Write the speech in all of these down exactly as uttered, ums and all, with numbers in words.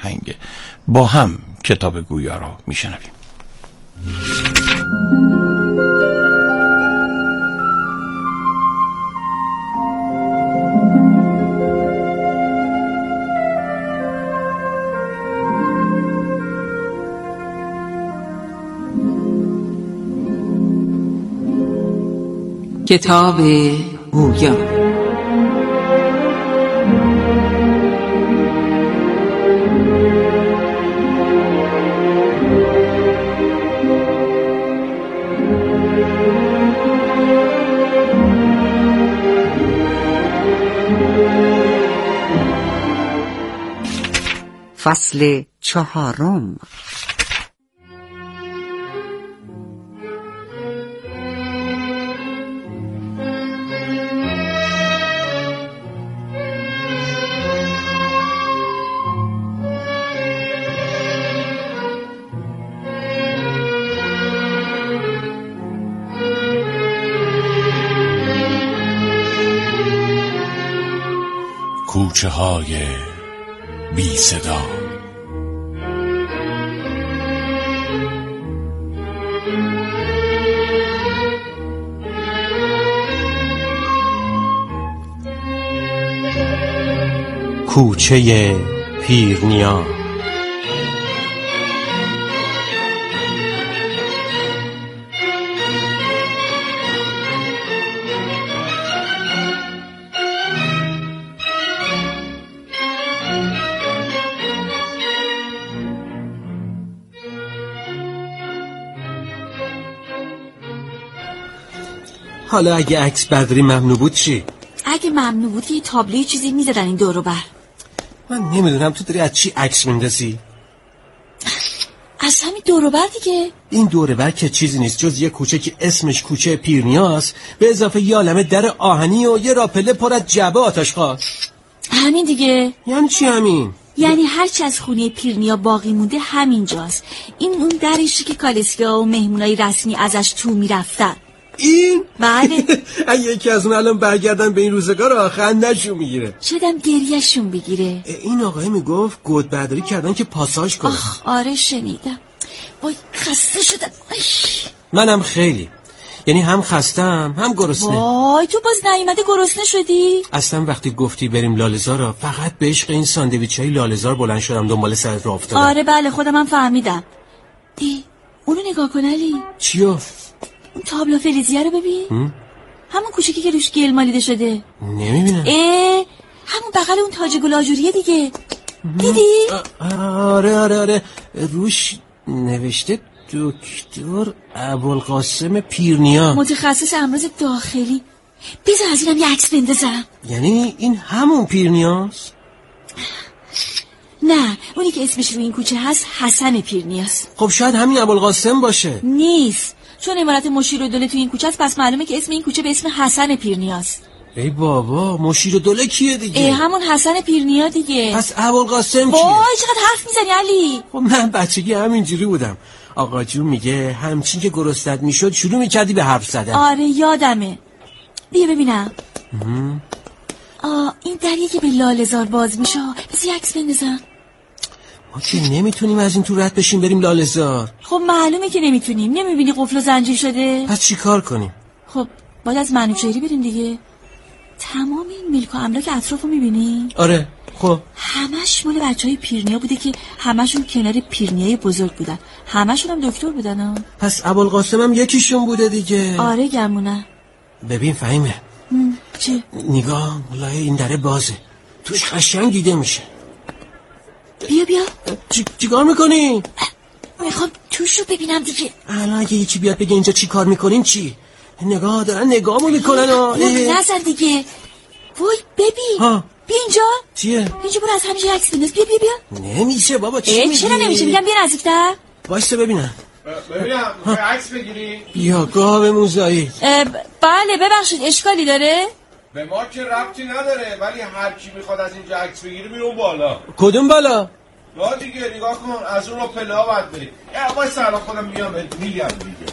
آهنگ. با هم کتاب گویا را میشنویم. کتاب گویا. فصل چهارم. کوچه های بی صدا. کوچه پیرنیا. حالا اگه عکس برداری ممنوع بود چی؟ اگه ممنوع بود یه تابلوی چیزی می‌زدن این دور و بر. من نمیدونم تو داری از چی عکس میندازی؟ از همین دور و بر دیگه. این دور و بر که چیزی نیست جز یه کوچه که اسمش کوچه پیرنیاست، به اضافه یه عالمه در آهنی و یه راپله پر از جعبه آتش خاص. همین دیگه. یعنی چی همین؟ یعنی هرچی از خونه پیرنیا باقی مونده همینجاست. این اون درشی که کالسکیا و مهمونای رسمی ازش تو میرفتن. این؟ بله. اگه یکی از اون الان برگردن به این روزگار آخر نشون میگیره. شدم گریهشون بگیره. این آقای میگفت گود برداری کردن که پاساژ کنه. آخ آره شنیدم. وای خسته شدم. ایش. منم خیلی. یعنی هم خستم هم گرسنه. وای تو باز نیومده گرسنه شدی؟ اصلا وقتی گفتی بریم لاله‌زار فقط به عشق این ساندویچای لاله‌زار بلند شدم دنبال سرت راه افتادم. آره بله خودم هم فهمیدم. ای اونو نگاه کن علی. چیو؟ اون تابلو فلزیه رو ببین. هم؟ همون کوچیکی که روش گل مالیده شده. نمیبینم. اه همون بغل اون تاج گل آجوریه دیگه. دیدی؟ آره آره آره روش نوشته دکتر ابوالقاسم پیرنیا، متخصص امراض داخلی. بذار از اینم یه عکس بندازم. یعنی این همون پیرنیاست؟ نه اونی که اسمش رو این کوچه هست حسن پیرنیاست. خب شاید همین ابوالقاسم باشه. نیست چون امارت مشیرالدوله تو این کوچه است، پس معلومه که اسم این کوچه به اسم حسن پیرنیاست. ای بابا مشیرالدوله کیه دیگه؟ ای همون حسن پیرنیا دیگه. پس ابوالقاسم کیه؟ وای چقدر حرف میزنی علی. خب من بچگی همینجوری بودم. آقا جون میگه همچین که گرسنت میشد شروع میکردی به حرف زدن. آره یادمه. بیا ببینم. آه این دریه که به لاله‌زار باز میشه. بذار یه عکس بندازم. ما که نمیتونیم از این تو رد بشیم بریم لاله‌زار. خب معلومه که نمیتونیم. نمیبینی قفل و زنجیر شده؟ پس چی کار کنیم؟ خب باید از منوچهری بریم دیگه. تمام این ملک و املاک اطرافو میبینی؟ آره خب همش مال بچهای پیرنیا بوده که همشون کنار پیرنیای بزرگ بودن. همشون هم دکتر بودن ها. پس ابوالقاسم هم یکیشون بوده دیگه. آره گمونه. ببین فهیمه چه؟ نگاه مولای این دره بازه توش قشنگ دیده میشه. بیا بیا. چی چیکار میکنی؟ میخوام توشو ببینم دیگه. الان اگه یکی بیاد بگه اینجا چی کار میکنین چی؟ نگاه دارن نگاهمو میکنن. نزن دیگه. وای ببین ها بیا اینجا. چیه؟ اینجا برو از همیشه عکس بنداز. بیا بیا بیا. نمیشه بابا چی میگی؟ چرا نمیشه؟ میگم بیا نزدیکتر. وایسا ببینم. ببینم میخوای عکس بگیری؟ بیا گاو موزایی. بله ببخشید اشکالی داره؟ به ما که ربطی نداره ولی هر کی میخواد از اینجا عکس بگیره میرون بالا. کدوم بالا؟ را دیگه نگاه کن از اون رو پله ها باید بریم. یه وایسا الان خودم میام میگم دیگه.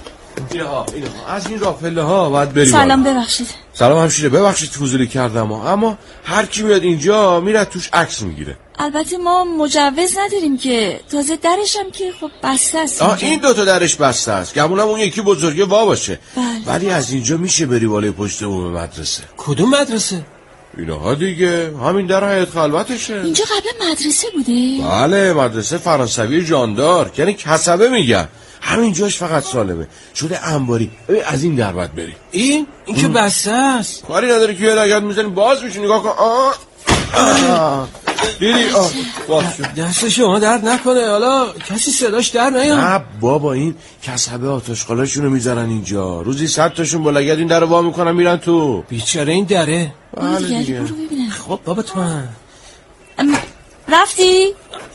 اینها اینها از این راپله ها باید بریم. سلام ببخشید. سلام همشیره، ببخشید فضولی کردم ها. اما هر کی میاد اینجا میره توش عکس میگیره. البته ما مجوز نداریم که، تازه درش هم که خب بسته است. آه این دوتا درش بسته است، گمونم اون یکی بزرگه وا باشه. بله. ولی از اینجا میشه بری بالای پشت بوم مدرسه. کدوم مدرسه؟ اینها دیگه همین در حیاط خلوتشه. اینجا قبلا مدرسه بوده؟ بله مدرسه فرانسوی جاندار، یعنی کسبه میگن. همین جاش فقط سالمه، شده انباری. از این در باید بری. این این که بسته است. کاری نداره که یه لگد میزنی باز میشه. نگاه کن. آه آه دیدی؟ آه باز شد. دست شما درد نکنه. حالا کسی صداش در نیاد؟ نه بابا، این کسبه آتشخالاشونو میذارن اینجا، روزی صد تاشون با لگد این در رو وا میکنن میرن تو. بیچاره این دره. بله دیگه. خب بابا تو هم رفتی؟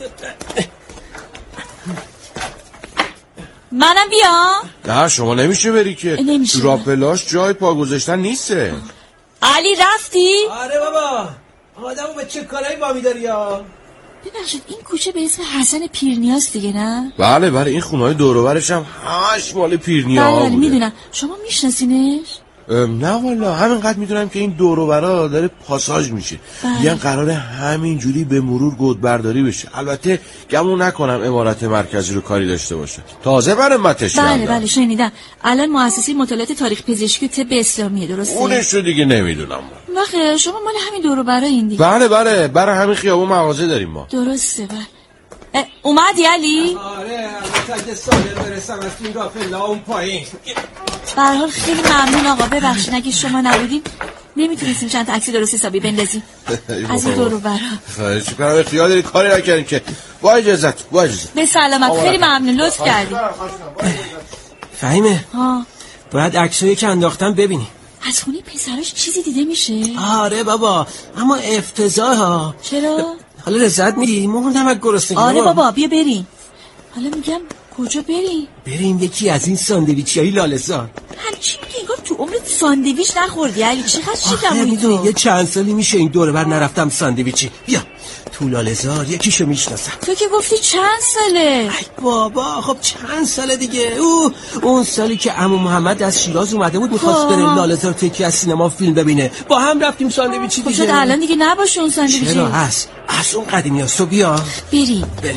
منم بیام؟ نه شما نمیشه بری که. نمیشه. تو راپلاش جای پا گذاشتن نیسته. علی رفتی؟ آره بابا، آدمو به چه کارایی با میداری یا؟ ببخشید این کوچه به اسم حسن پیرنیاز دیگه نه؟ بله بله، این خونه‌های دور و برش هم همش مال پیرنیا بله ها بله بوده. میدونم. شما میشناسینش؟ نه والا، همینقدر میدونم که این دور و برا داره پاساژ میشه. میگن قراره همین جوری به مرور گودبرداری بشه. البته گمون نکنم عمارت مرکزی رو کاری داشته باشه. تازه مرمتش بله کردن. بله شنیدم. الان مؤسسه مطالعات تاریخ پزشکی و طب اسلامیه، درسته؟ اونش رو دیگه نمیدونم. واخه شما مال همین دور و برا این دیگه. بله بله، برای همین خیابون مغازه داریم ما. درسته. بله اومدی علی؟ آره البته اگه سالم برسم از این راپلا اون پایین. به هر حال خیلی ممنون آقا، ببخشید اگه شما نبودیم نمیتونستیم چند تا عکس درست حسابی بندازیم از این دور و برا. خواهش می‌کنم، اختیار داری کاری نکنین که. با اجازت با اجازت. به سلامت. خیلی ممنون، لطف کردی. فهیمه ها باید عکسایی که انداختم ببینی. از خونه پسراش چیزی دیده میشه؟ آره بابا اما افتضاح ها. چرا؟ حالا لذت میدی؟ مردم از گرسنگی. آره بابا بیا بریم. حالا میگم کجا بریم؟ بریم یکی از این ساندویچیای لاله‌زار. همچین میگه انگار تو عمرت ساندویچ نخوردی علی. چقدر شیدمونی میدونی تو. یه چند سالی میشه این دوره بر نرفتم ساندویچی. بیا تو لاله‌زار یکیشو میشناسم. تو که گفتی چند ساله؟ ای بابا خب چند ساله دیگه. او اون سالی که عمو محمد از شیراز اومده بود میخواست بره لاله‌زار تکی از سینما فیلم ببینه، با هم رفتیم ساندویچی دیگه. خب شد الان دیگه نباشه اون ساندویچی. چرا هست؟ از اون قدیمی هست. تو بیا بریم. بریم.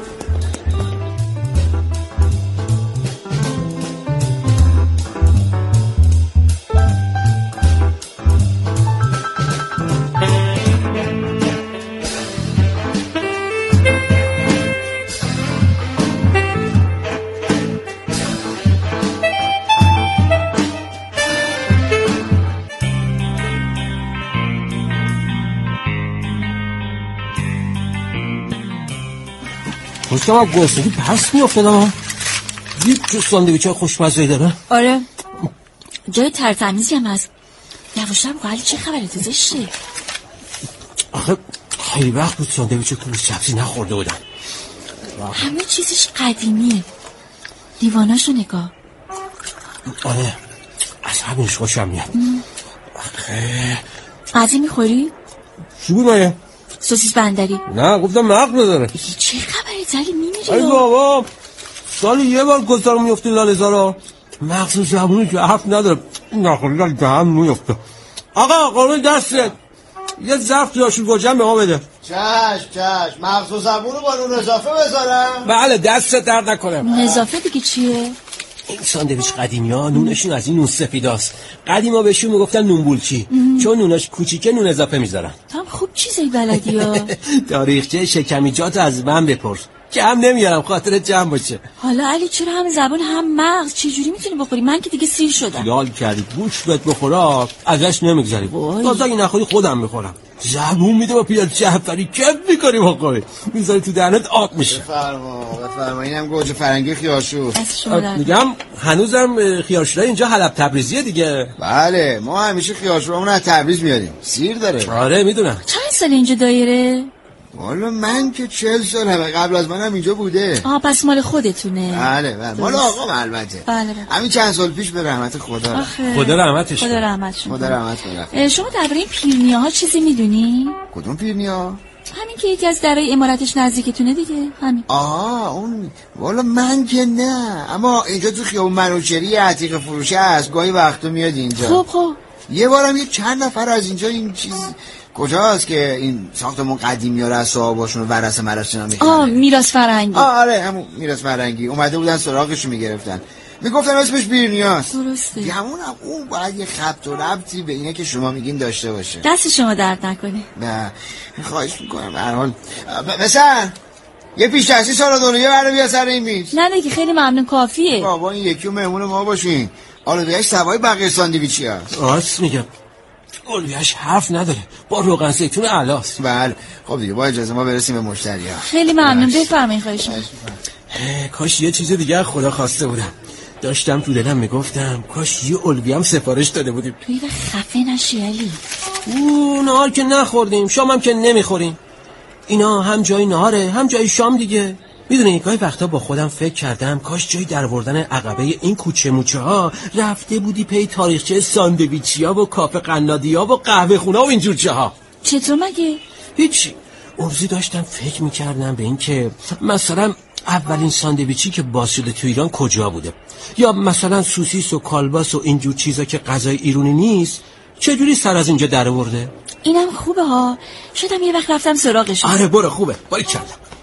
پشتم هم گرسنگی پس میافتادم. دید چه ساندویچ های خوشمزه داره. آره جای ترتمیزی هم هست. یواشتر بگو علی چه خبره؟ تو زشته. آخه خیلی وقت بود ساندویچ کوبی سبزی نخورده بودم. همه چیزش قدیمیه. دیواناشو نگاه. آره از همینش خوشم میاد. آخه قضی میخوری؟ چی بود آیه؟ سوسیس بندری. نه گفتم مغز نداره. چه خبره زلی میمیری؟ ای بابا سالی یه بار گذارم میفته لاله‌زارا. مغز و زبونی که حرف نداره. نخوری دهم میفته. آقا قربون دستت یه ظرف خیارشور گوجم به ما بده. چشم چشم. مغز و زبون رو با نون اضافه بذارم. بله دستت درد نکنه. نظافه دیگه چیه؟ این ساندویچ قدیمی ها نونشون از این نون سفیداست. قدیما بهشون میگفتن نون بولچی، چون نوناش کوچیکه نون اضافه میذارن. تو هم خوب چیزی بلدی ها. تاریخچه شکمیجات از من بپرس، کم نمیارم خاطر جمع باشه. حالا علی چرا هم زبون هم مغز چجوری میتونی بخوری؟ من که دیگه سیر شدم. لال کردی گوش بهت بخورا ازش نمیگذری. تازه اگه نخوری خودم میخورم. زبون میده با پیاز جعفری کف میکنی بخوری، میذاری تو دهنت آب میشه. بفرما بفرما. اینم گوجه فرنگی خیارشور. میگم هنوزم خیارشورای اینجا حلب تبریزیه دیگه. بله ما همیشه خیارشورامون از تبریز میاریم، سیر داره. آره میدونم. چند سال اینجا دایره؟ والا من که چهل سال همه قبل از منم اینجا بوده. آها پس مال خودتونه. بله بله مال آقام البته. بله بله. همین چند سال پیش به رحمت خدا. آخه. خدا رحمتش خدا رحمتش. خدا رحمت کنه. شما درباره این پیرنیاها چیزی میدونی؟ کدوم پیرنیا؟ همین که یکی از درای امارتش نزدیکتونه دیگه، همین. آه اون والا من که نه، اما اینجا تو خیابون منوچهری عتیق فروشه هست، گاهی وقتا میاد اینجا. خب خب یه بارم یه چند نفر از اینجا این چیز کجاست که این ساختمون قدیمی ها رو از صاحباشون ورثه مرثه میخونه. آه میراث فرهنگی. آه آره همون میراث فرهنگی. اومده بودن سراغشو میگرفتن، میگفتن اسمش بیرنیاز. درسته. همونم اون باید یه خبط و ربطی به اینه که شما میگین داشته باشه. دست شما درد نکنه. نه خواهش میکنم. به هر حال مثلا یه پیش دستی سال دنیا برای بیا سر این میز. نه دیگه خیلی ممنون، کافیه. بابا این یکی مهمون ما باشین. آلوده‌اش سوای بقیه ساندویچی هست. راست میگم، اولویه‌اش حرف نداره، با روغن زیتون اعلاست. بله خب دیگه با اجازه ما برسیم به مشتری‌ها. خیلی ممنون، بفرمایید. خواهش می‌کنم. کاش یه چیز دیگه خدا خواسته بودم. داشتم تو دلم میگفتم کاش یه الوی هم سفارش داده بودیم. توی به خفه نشی علی. اوه نهار که نخوردیم، شام هم که نمیخوریم. اینا هم جای نهاره هم جای شام دیگه. میدونی گاهی وقتا با خودم فکر کردم کاش جای درآوردن عقبه این کوچه موچه ها رفته بودی پی تاریخچه ساندویچی ها و کافه قنادی ها و قهوه خونه و اینجور جاها. چطور مگه؟ هیچی. اونجوری داشتم فکر میکردم به این که مثلا اولین ساندویچی که باز شده تو ایران کجا بوده، یا مثلا سوسیس و کالباس و اینجور چیزا که غذای ایرانی نیست چجوری سر از اینجا در آورده. اینم خوبه ها، شدم یه وقت رفتم سراغش. آره برو، خوبه، باری کردم.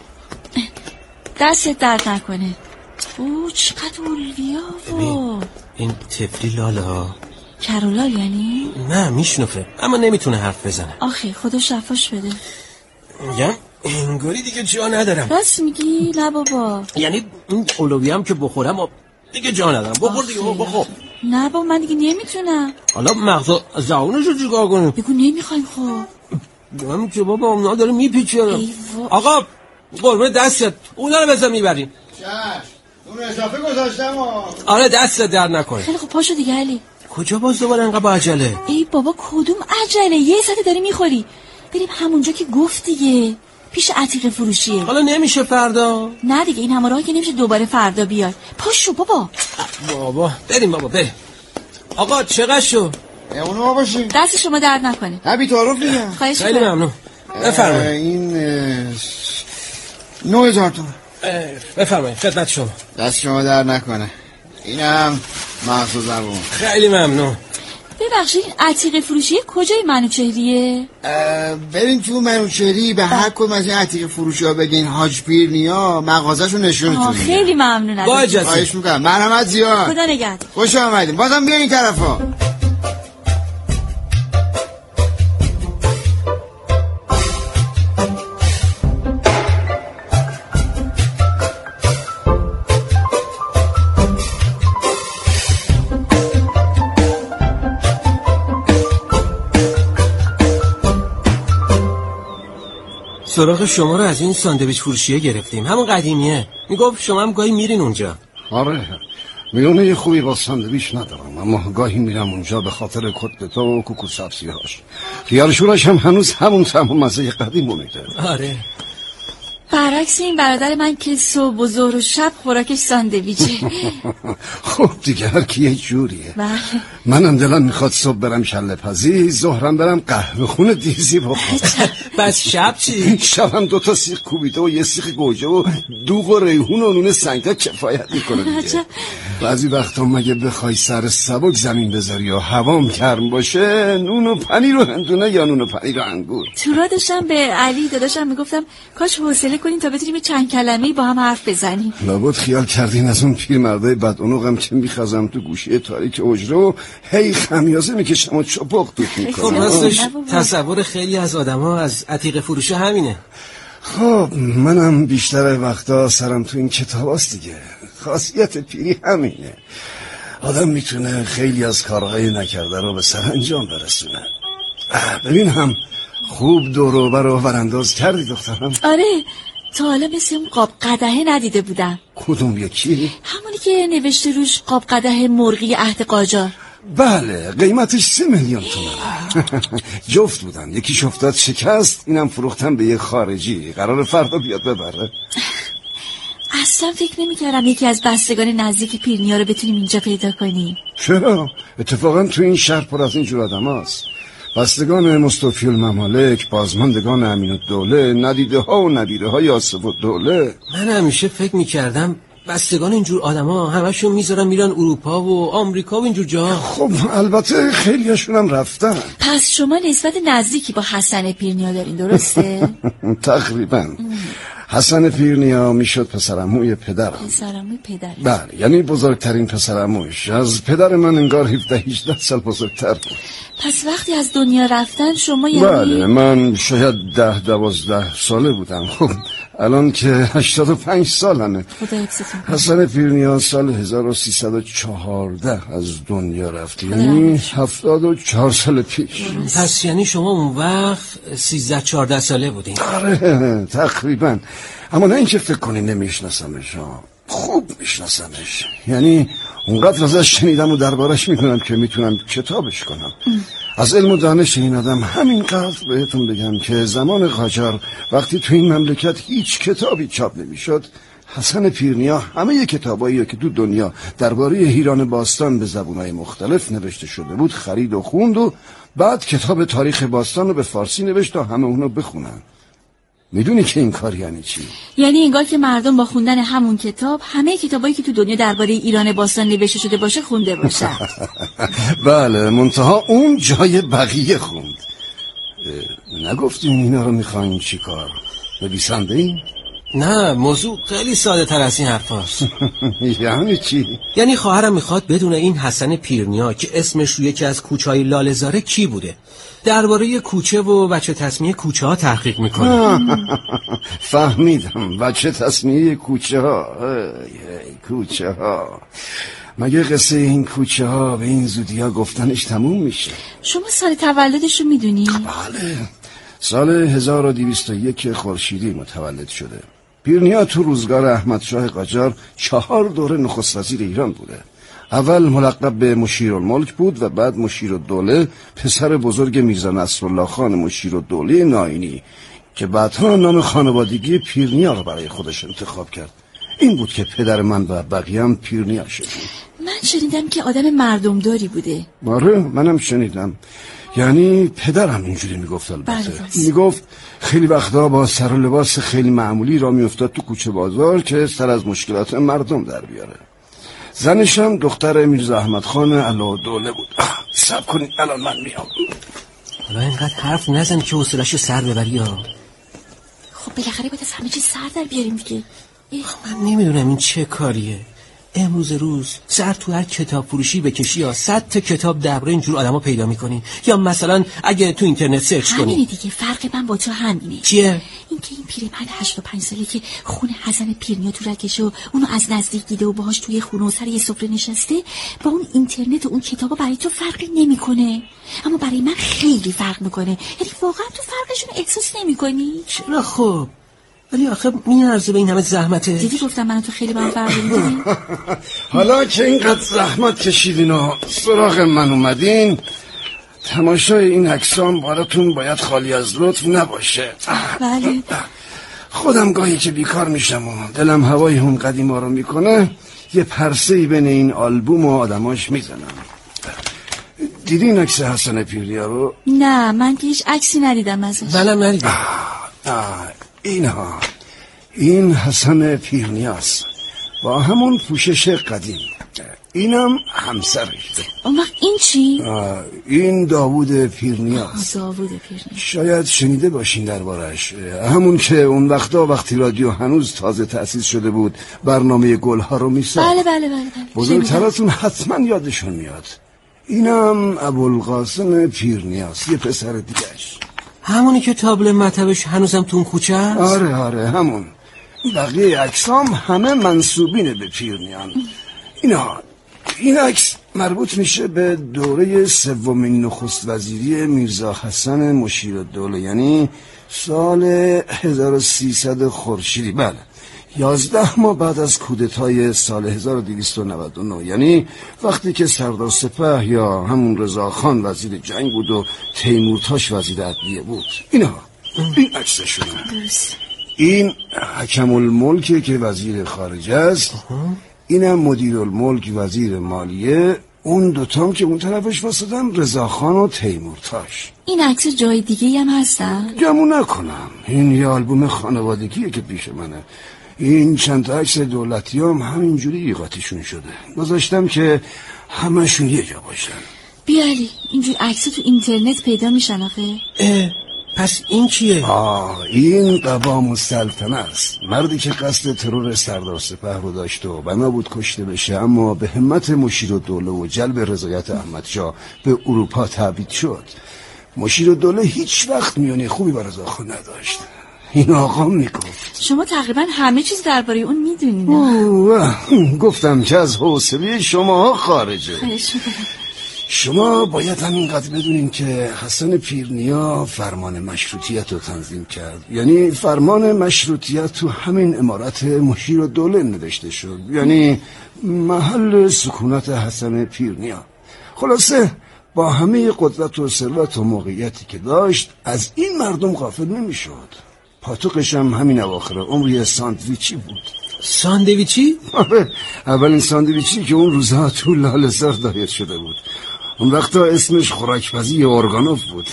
دستت درد نکنه. اوه چقدر اولویا و این تفلی لالا کرولال یعنی؟ نه میشنفه اما نمیتونه حرف بزنه. آخه خدا شفاش بده. میگم انگاری دیگه جا ندارم. راست میگی؟ نه بابا، یعنی این اولوی هم که بخورم دیگه جا ندارم. بخور دیگه بخور. نه بابا من دیگه نمیتونم. حالا مغزا زعونشو چیکار کنیم؟ بگو نمیخوایم. خب من که بابا اونا داره میپیچه. آقا قربون دستت اونا رو بذار میبریم. چش اون اضافه گذاشتم. آره دستت در نکنه. خیلی خب پاشو دیگه علی. کجا باز دوباره انقدر با عجله؟ ای بابا کدوم عجله؟ یه ساعته داری میخوری. بریم همونجا که گفت دیگه، پیش عتیق فروشیه. حالا نمیشه فردا؟ نه دیگه این همه راه که نمیشه دوباره فردا بیای. پاشو بابا. بابا بریم بابا بریم. آقا چقدر شو؟ اونو ما باشیم. دست شما درد نکنه. نبی تعارف میگم. خواهش خیلی ممنون. بفرمایید. این نه هزار تومان. بفرمایید خدمت شما. دست شما درد نکنه. اینم مخصوص زبون. خیلی ممنون. ببخشید عتیق فروشی کجای منوچهریه؟ برین تو منوچهری به هر کدوم از این عتیق فروشی ها بگین حاج پیرنیا، مغازه‌شو نشونتون میدن. خیلی ممنونم. با اجازه. خواهش میکنم. مرحمت زیاد. خدا نگهدار. خوش آمدید. بازم بیا این طرفا. سراغ شما رو از این ساندویچ فروشیه گرفتیم، همون قدیمیه. میگفت شما هم گاهی میرین اونجا. آره میونه یه خوبی با ساندویچ ندارم، اما گاهی میرم اونجا به خاطر کتلتا و کوکو سبزی هاش. خیال شورش هم هنوز همون طعم و مزه قدیمو میده. آره برعکس این برادر من که صبح و ظهر و شب خوراکش ساندویچه. خب دیگه هر کی یه جوریه. بله. منم دلم میخواد صبح برم شله پزی، ظهرم برم قهوه خونه دیزی بخورم. بس شب چی؟ شبم دوتا سیخ کوبیده و یه سیخ گوجه و دوغ و ریحون و نون سنگا کفایت میکنه دیگه. بعضی وقتا مگه بخوای سر سبک زمین بذاری و هوام گرم باشه، نون و پنیر و هندونه یا نون و پنیر و انگور. تو را داشتم به علی داداشم میگفتم کاش حوصله کنین تا بتونیم چند کلمه‌ای با هم حرف بزنیم. لابد خیال کردین از اون پیرمردای بدعنقم که میخزم تو گوشه تاریک حجره و هی خمیازه میکشم و چپاق توت میکنم. خب راستش تصور خیلی از آدما از عتیق فروشه همینه. خب منم بیشتر وقتا سرم تو این کتاب هست دیگه. خاصیت پیری همینه، آدم میتونه خیلی از کارهای نکرده رو به سرانجام برسونه. ببین هم خوب دور و بر و ورانداز کردی دخترم. آره تا حالا مثل اون قاب قدحه ندیده بودم. کدوم یکی؟ همونی که نوشته روش قاب قدحه مرغی عهد قاجار. بله قیمتش سه میلیون تومن. جفت بودن، یکیش افتاد شکست، اینم فروختم به یه خارجی، قرار فردا بیاد ببره. اصلا فکر نمی کردم یکی از بستگان نزدیک پیرنیا رو بتونیم اینجا پیدا کنیم. چرا؟ اتفاقا تو این شهر پر از این جور آدم هست. بستگان مستوفی الممالک، بازماندگان امین الدوله، ندیده ها و نبیره های آصف الدوله. من همیشه فکر میکردم بستگان اینجور آدم ها همشون میذارن میرن اروپا و آمریکا و اینجور جا. خب البته خیلی هاشون هم رفتن. پس شما نسبت نزدیکی با حسن پیرنیا دارین، درسته؟ تقریبا. حسن پیرنیا میشد پسرعموی پدرم. پسرعموی پدرم؟ بله، یعنی بزرگترین پسرعموش. از پدر من انگار هفده هجده سال بزرگتر بود. پس وقتی از دنیا رفتن شما یعنی؟ بله، من شاید ده دوازده ساله بودم. خب الان که هشتاد و پنج سالمه. خدا حفظتون. حسن پیرنیا سال هزار و سیصد و چهارده از دنیا رفت، یعنی هفتاد و چهار سال پیش. پس یعنی شما اون وقت سیزده چهارده ساله بودین؟ آره تقریبا. اما نه اینکه فکر کنی نمیشناسمش، خوب میشناسمش. یعنی اونقدر ازش شنیدم و دربارش میکنم که میتونم کتابش کنم. از علم و دانش این آدم همینقدر بهتون بگم که زمان قاجار وقتی تو این مملکت هیچ کتابی چاپ نمیشد، حسن پیرنیا همه کتابایی که تو دنیا درباره ایران باستان به زبونهای مختلف نوشته شده بود خرید و خوند و بعد کتاب تاریخ باستان رو به فارسی نوشت تا همه اونو بخونن. میدونی که این کار یعنی چی؟ یعنی انگار که مردم با خوندن همون کتاب همه کتابایی که تو دنیا درباره ایران باستان نوشته شده باشه خونده باشن. بله، منتها اون جای بقیه خوند. نگفتیم اینا رو میخواین چی کار؟ نویسنده این؟ نه، موضوع خیلی ساده تر از این حرف هست. یعنی چی؟ یعنی خواهرم میخواد بدونه این حسن پیرنیا که اسمش روی یکی از کوچه‌های لاله‌زاره کی بوده. درباره کوچه و وجه تسمیه کوچه ها تحقیق میکنه. فهمیدم، وجه تسمیه کوچه ها. کوچه ها مگه قصه این کوچه ها به این زودی ها گفتنش تموم میشه؟ شما سال تولدش رو میدونی؟ بله، سال هزار و دویست و یک خورشیدی متولد شده. پیرنیا تو روزگار احمد شاه قاجار چهار دوره نخست وزیر ایران بوده. اول ملقب به مشیرالملک بود و بعد مشیرالدوله، پسر بزرگ میرزا نصرالله خان مشیرالدوله ناینی که بعدها نام خانوادگی پیرنیا رو برای خودش انتخاب کرد. این بود که پدر من و بقیه هم پیرنیا شدیم. من شنیدم که آدم مردمداری بوده. آره منم شنیدم. یعنی پدرم اینجوری میگفت. البته میگفت خیلی وقتا با سر و لباس خیلی معمولی را میافتاد تو کوچه بازار که سر از مشکلات مردم در بیاره. زنش هم دختر میرزا احمد خان علادوله بود. صبر کنید الان من میام. حالا اینقدر حرف نزن که حوصله‌شو سر ببری ها. خب بالاخره باید از همه چیز سر در بیاریم دیگه. من نمیدونم این چه کاریه. امروز روز سر تو هر کتاب فروشی بکشی یا صد تا کتاب درباره اینجور آدما پیدا میکنی، یا مثلا اگه تو اینترنت سرچ کنی. همینه دیگه، فرق من با تو همینه. چیه؟ این که این پیرمرد هشتاد و پنج ساله که خون حسن پیرنیا تو رگشه و اونو از نزدیک دیده و باهاش توی خونه و سر یه سفره نشسته، با اون اینترنت و اون کتابا برای تو فرقی نمیکنه، اما برای من خیلی فرق میکنه. یعنی واقعا تو فرقشون احساس نمیکنی؟ چرا خب؟ ولی آخه میارزه به این همه زحمته. دیدی گفتم من تو خیلی من فرق میکنی. حالا که اینقدر زحمت کشیدین و سراغ من اومدین، تماشای این عکسام براتون باید خالی از لطف نباشه. بله. خودم گاهی که بیکار میشم و دلم هوای اون قدیما رو میکنه، یه پرسه‌ای بین این آلبوم و آدماش میزنم. دیدین عکس حسن پیرنیا رو؟ نه من که هیچ عکسی ندیدم ازش. منم ندیدم. اینها این حسن پیرنیاست با همون پوشش قدیم. اینم همسرش. اون وقت این چی؟ این داوود پیرنیاست. داوود پیرنیا. شاید شنیده باشین دربارش. همون که اون وقتا وقتی رادیو هنوز تازه تأسیس شده بود برنامه گلها رو میساخت. بله بله بله, بله. بزرگتراتون حتما یادشون میاد. اینم ابوالقاسم پیرنیاست، یه پسر دیگهش. همونی که تابلو مطبش هنوزم تو اون کوچه هست؟ آره آره همون. بقیه عکسام همه منسوبین به پیرنیان. اینا این عکس مربوط میشه به دوره سومین نخست وزیری میرزا حسن مشیرالدوله، یعنی سال هزار و سیصد خورشیدی. بله، یازده ماه بعد از کودتای سال هزار و دویست و نود و نه، یعنی وقتی که سردار سپه یا همون رضاخان وزیر جنگ بود و تیمورتاش وزیر عدلیه بود. اینا این عکسشونه. این حکم الملک که وزیر خارجه است، اینم مدیر الملک وزیر مالیه، اون دوتام که اون طرفش واسدن رضاخان و تیمورتاش. این عکس جای دیگه هم هستن؟ گمون نکنم این یه آلبوم خانوادگیه که پیش منه. این چند تا عکس دولتی هم همینجوری ایقاتیشون شده. گذاشتم که همشون یه جا باشن. بیالی اینجور عکس تو اینترنت پیدا میشن آخه. اه پس این کیه؟ آه این قوام السلطنه است. مردی که قصد ترور سردار سپه رو داشت و بنا بود کشته بشه، اما به همت مشیرالدوله و جلب رضایت احمد شاه به اروپا تبعید شد. مشیرالدوله هیچ وقت میونی خوبی با رضاخان نداشت. این آقا میگفت. شما تقریبا همه چیز درباره اون میدونین. گفتم که از حوصله شما خارجه. خواهش می‌کنم. شما باید همینقدر بدونین که حسن پیرنیا فرمان مشروطیت رو تنظیم کرد. یعنی فرمان مشروطیت تو همین امارت مشیرالدوله نوشته شد، یعنی محل سکونت حسن پیرنیا. خلاصه با همه قدرت و ثروت و موقعیتی که داشت از این مردم غافل نمیشد. پاتوقش هم همین اواخر عمری ساندویچی بود. ساندویچی؟ آره، اولین ساندویچی که اون روزها تو لاله‌زار دایر شده بود. اون وقتا اسمش خوراکپزی ارگانوف بود.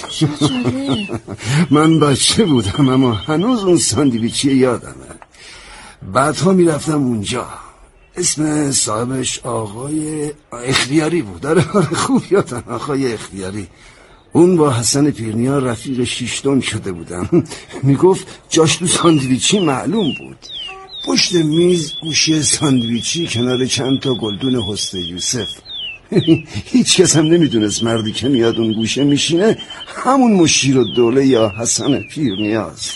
من بچه بودم اما هنوز اون ساندویچی یادمه. بعدها میرفتم اونجا. اسم صاحبش آقای اختیاری بود. داره خوب یادم، آقای اختیاری. اون با حسن پیرنیا رفیق شیشتون شده بودم. میگفت جاش تو ساندویچی معلوم بود. پشت میز گوشه ساندویچی کنار چند تا گلدون حسن یوسف. هیچ کس هم نمیدونست مردی که میاد اون گوشه میشینه همون مشیرالدوله یا حسن پیرنیاست.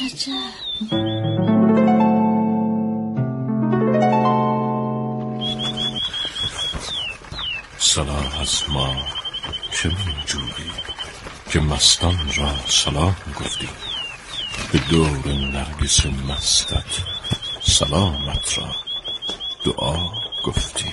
صلاح از ما که منجوری که مستان را سلام گفتی، به دور نرگس مستت سلامت را دعا گفتی.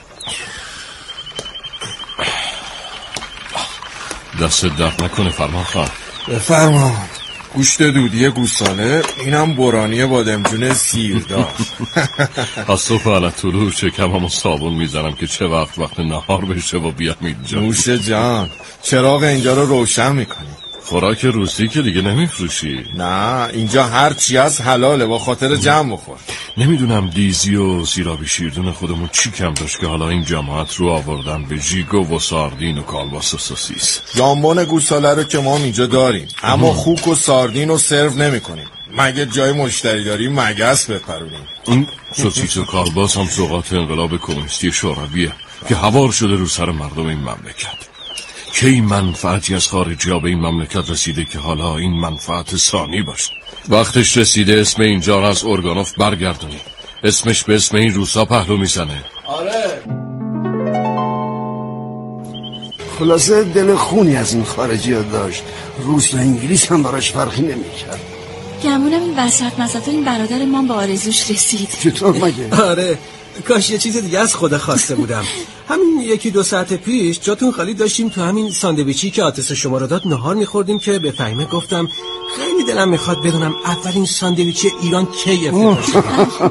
دست درد نکنه فرمان خواهد. بفرما. گوشت دودی گوساله، اینم برانی بادمجون سیردار. از صبح علت طلوع شکم همون صابون میزنم که چه وقت وقت نهار بشه و بیام اینجا. نوش جان، چراغ اینجا رو روشن میکنی. خوراک روسی که دیگه نمیفروشی؟ نه، اینجا هر چی از حلاله، با خاطر جمع بخور. نمیدونم دیزی و سیرابی شیردون خودمون چی کم داشت که حالا این جماعت رو آوردن به ژیگو و ساردین و کالباس و سوسیس. جامبون گوساله رو که ما اینجا داریم، اما خوک و ساردین رو سرو نمی کنیم. مگه جای مشتری داریم مگس بپرونیم. این سوسیس و کالباس هم سوغات انقلاب کمونیستی شورویه که هوار شده رو سر مردم این مملکت. که این منفعتی از خارجی ها به این مملکت رسیده که حالا این منفعت ثانی باشه. وقتش رسیده اسم اینجا را از ارگانوف برگردونی. اسمش به اسم این روسا پهلو میزنه. آره. خلاصه دل خونی از این خارجی ها داشت. روس و انگلیس هم براش فرقی نمیکرد. گمونم این وسط مسط این برادر ما به آرزوش رسید. چطور مگه؟ آره، کاش یه چیز دیگه از خدا خواسته بودم. همین یکی دو ساعت پیش جاتون خالی داشتیم تو همین ساندویچی که آتش شما را داد نهار میخوردیم که به فهیمه گفتم خیلی دلم میخواد بدونم اولین ساندویچی ایران کی افتتاح شد.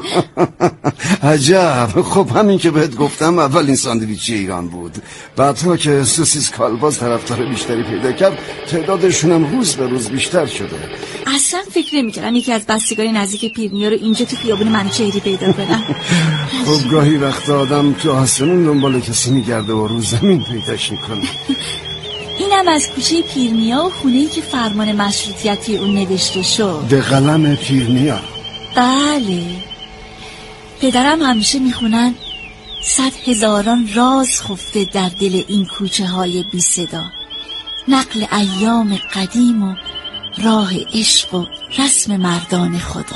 عجب. خب همین که بهت گفتم اولین ساندویچی ایران بود. بعدها که سوسیس کالباس طرفدار بیشتری پیدا کرد تعدادشون هم روز به روز بیشتر شده. اصلا فکر نمی‌کردم یکی از بستگان نزدیک پیرنیا رو اینجا تو خیابون منوچهری پیدا کنم. خب گاهی وقت آدم تو آسمون دنبال کسی میگرده و رو زمین پیداش میکنه. اینم از کوچه پیرنیا و خونه‌ای که فرمان مشروطیتی اون نوشته شد. به قلم پیرنیا. بله. پدرم همیشه میخونن صد هزاران راز خفته در دل این کوچه های بی صدا، نقل ایام قدیم و راه عشق و رسم مردان خدا.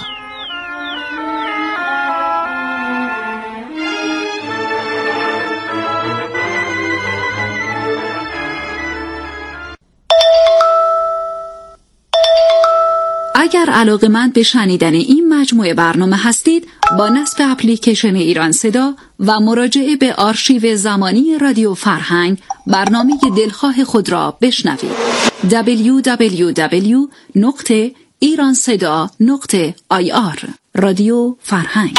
اگر علاقه‌مند به شنیدن این مجموعه برنامه هستید، با نصب اپلیکیشن ایران صدا و مراجعه به آرشیو زمانی رادیو فرهنگ برنامه دلخواه خود را بشنوید. دبلیو دبلیو دبلیو نقطه ایران صدا نقطه آی آر رادیو فرهنگ.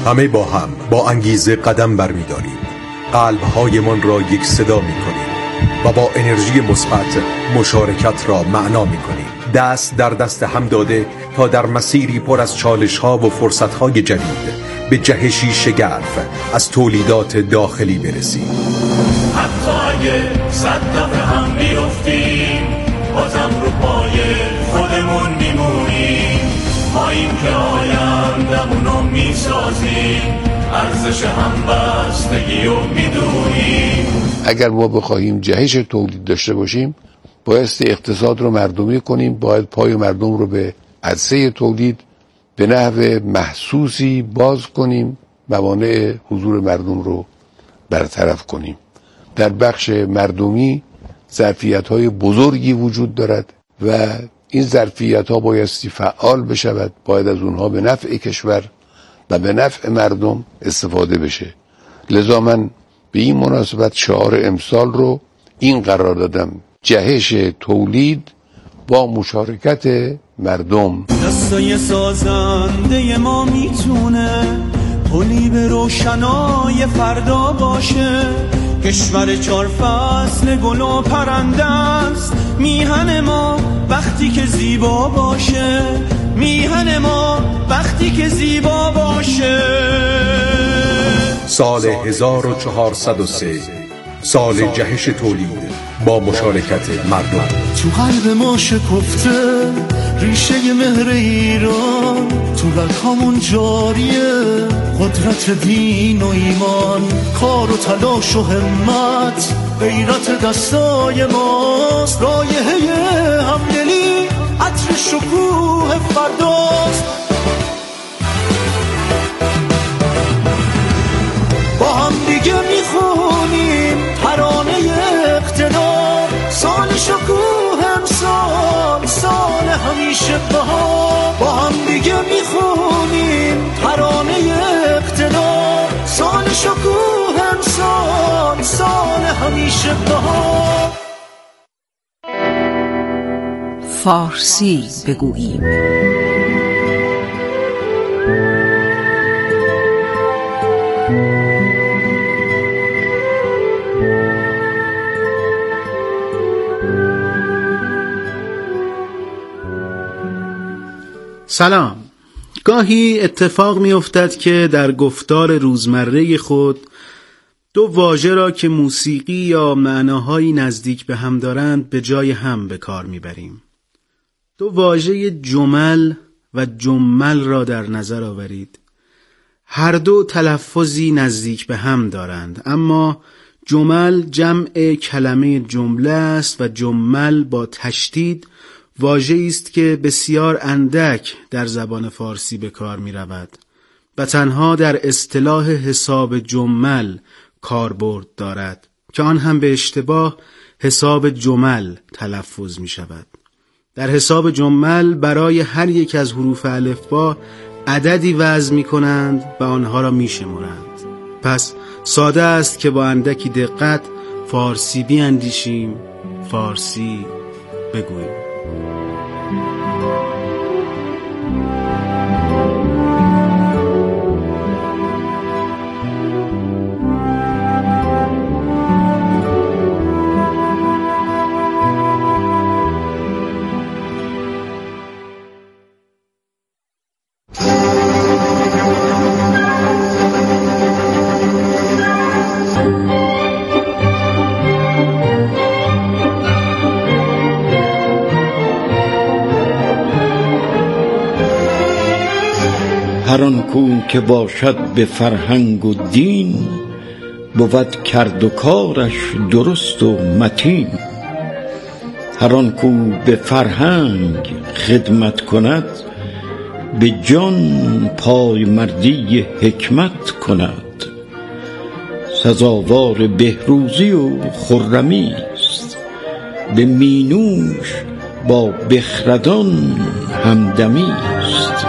همه با هم با انگیزه قدم برمی‌داریم. قلب‌هایمان را یک صدا می‌کنیم و با انرژی مثبت مشارکت را معنا می‌کنیم. دست در دست هم داده تا در مسیری پر از چالش‌ها و فرصت‌های جدید به جهشی شگرف از تولیدات داخلی برسیم. حتی اگه صد دفعه هم بیفتیم بازم رو پای خودمون میمونیم. ما این که آیندمونو میسازیم، ارزش همبستگی رو میدونیم. اگر ما بخواهیم جهش تولید داشته باشیم بایستی اقتصاد رو مردمی کنیم، باید پای مردم رو به عرصه تولید به نحو محسوسی باز کنیم، موانع حضور مردم رو برطرف کنیم. در بخش مردمی ظرفیت‌های بزرگی وجود دارد و این ظرفیت‌ها بایستی فعال بشود، باید از اونها به نفع کشور و به نفع مردم استفاده بشه. لذا من به این مناسبت شعار امسال رو این قرار دادم: جهش تولید با مشارکت مردم. دستای سازنده ما میتونه پلی به روشنای فردا باشه. کشور چار فصل گل و پرنده است، میهن ما وقتی که زیبا باشه. میهن ما وقتی که زیبا باشه. سال هزار و چهارصد و سه، سال جهش تولید با مشارکت مردم. تو قلب ما شکفته ریشه مهر ایران، تو رگامون جاریه قدرت دین و ایمان. کار و تلاش و همت غیرت دستای ماست. رایحه همدلی عطر شکوه فرداست. با هم دیگه میخونیم ترانه اقتدار. سال شکوه امسال، سال همیشه بهار. با هم دیگه میخونیم ترانه اقتدار. سال شکوه امسال، سال همیشه بهار. فارسی بگوییم. سلام. گاهی اتفاق می افتد که در گفتار روزمره خود دو واژه را که موسیقی یا معناهایی نزدیک به هم دارند به جای هم به کار می بریم. دو واژه جمل و جمل را در نظر آورید. هر دو تلفظی نزدیک به هم دارند، اما جمل جمع کلمه جمله است و جمل با تشدید واژه‌ای است که بسیار اندک در زبان فارسی به کار می رود و تنها در اصطلاح حساب جمل کاربرد دارد که آن هم به اشتباه حساب جمل تلفظ می شود. در حساب جمل برای هر یک از حروف الفبا عددی وضع می کنند و آنها را می شمارند. پس ساده است که با اندکی دقت فارسی بیاندیشیم، فارسی بگوییم. هر آن کو که باشد به فرهنگ و دین، بود کرد و کارش درست و متین. هر آن کو به فرهنگ خدمت کند، به جان پای مردی حکمت کند. سزاوار بهروزی و خرمی است، به مینوش با بخردان همدمی است.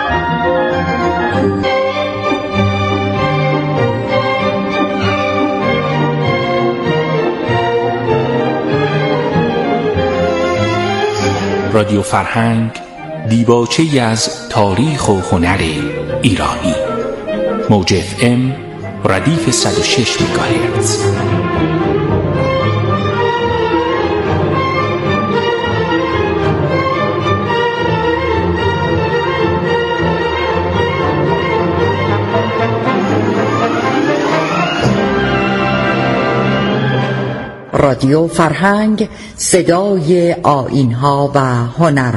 رادیو فرهنگ، دیباچه‌ای از تاریخ و هنر ایرانی. موج اف ام ردیف صد و شش مگاهرتز. رادیو فرهنگ، صدای آیین‌ها و هنر.